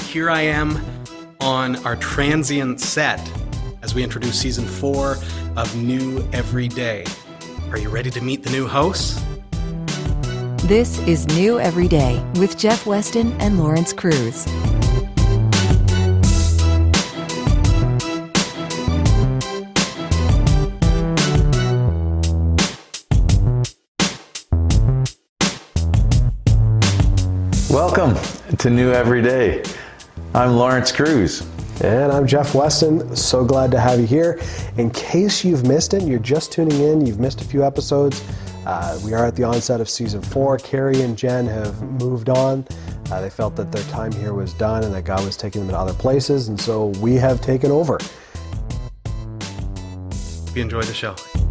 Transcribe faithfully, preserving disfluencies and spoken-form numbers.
here I am on our transient set as we introduce season four of New Every Day. Are you ready to meet the new hosts? This is New Every Day with Jeff Weston and Lawrence Cruz. Welcome to New Every Day. I'm Lawrence Cruz. And I'm Jeff Weston. So glad to have you here. In case you've missed it, you're just tuning in, you've missed a few episodes. Uh, we are at the onset of season four. Carrie and Jen have moved on. Uh, they felt that their time here was done and that God was taking them to other places, and so we have taken over. We enjoy the show.